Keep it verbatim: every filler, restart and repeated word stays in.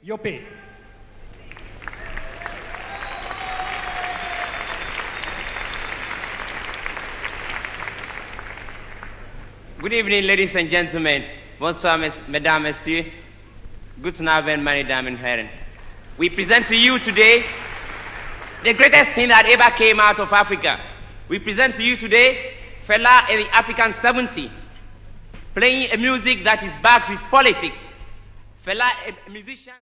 Yope. Good evening, ladies and gentlemen. Bonsoir, mesdames, messieurs. Guten Abend, meine Damen und Herren. We present to you today the greatest thing that ever came out of Africa. We present to you today Fela and the African seventy, playing a music that is backed with politics. Fela, a musician.